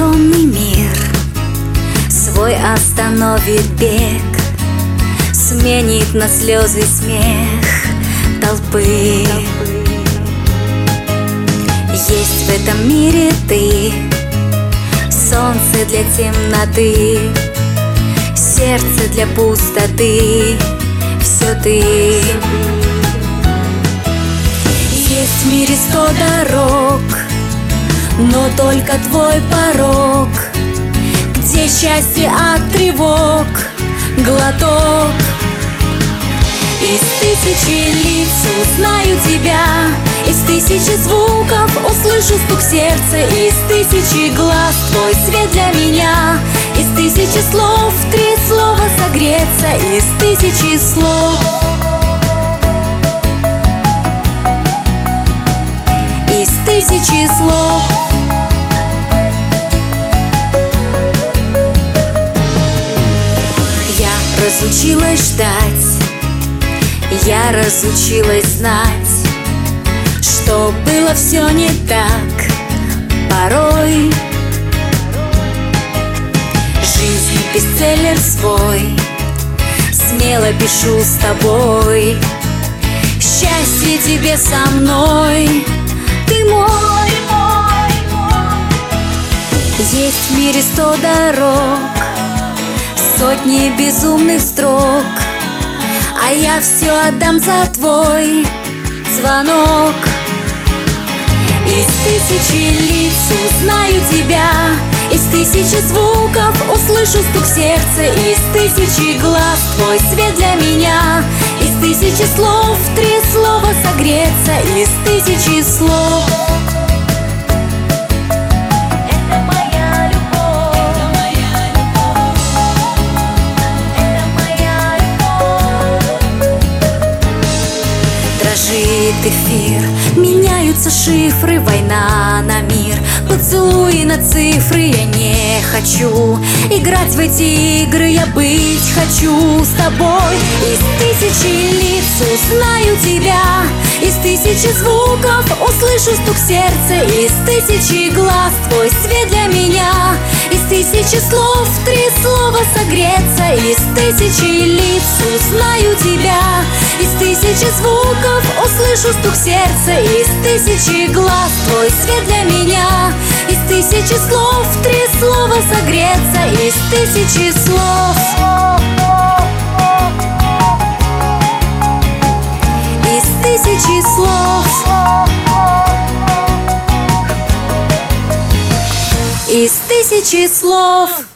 огромный мир свой остановит бег, сменит на слезы смех толпы. Есть в этом мире ты, солнце для темноты, сердце для пустоты, все ты. Есть в мире 100 дорог, но только твой порог, где счастье от тревог глоток. Из 1000 лиц узнаю тебя, из 1000 звуков услышу стук сердца, из 1000 глаз твой свет для меня, из 1000 слов 3 слова согреться, из 1000 слов. Из 1000 слов. Я разучилась ждать, я разучилась знать, что было все не так порой. Жизнь бестселлер свой смело пишу с тобой. Счастье тебе со мной, ты мой, мой, мой. Есть в мире 100 дорог, сотни безумных строк, а я все отдам за твой звонок. Из 1000 лиц узнаю тебя, из 1000 звуков услышу стук сердца, из 1000 глаз твой свет для меня, из 1000 слов 3 слова согреться, из 1000 слов. Дрожит эфир, меняются шифры, война на мир, поцелуи на цифры. Я не хочу играть в эти игры, я быть хочу с тобой. Из 1000 лиц узнаю тебя, из 1000 звуков услышу стук сердца, из 1000 глаз твой свет для меня, из 1000 слов 3 слова согреться, из 1000 лиц узнаю тебя, из 1000 звуков услышу стук сердца, из 1000 глаз твой свет для меня, из 1000 слов 3 слова согреться, из 1000 слов. Из 1000 слов. Из 1000 слов.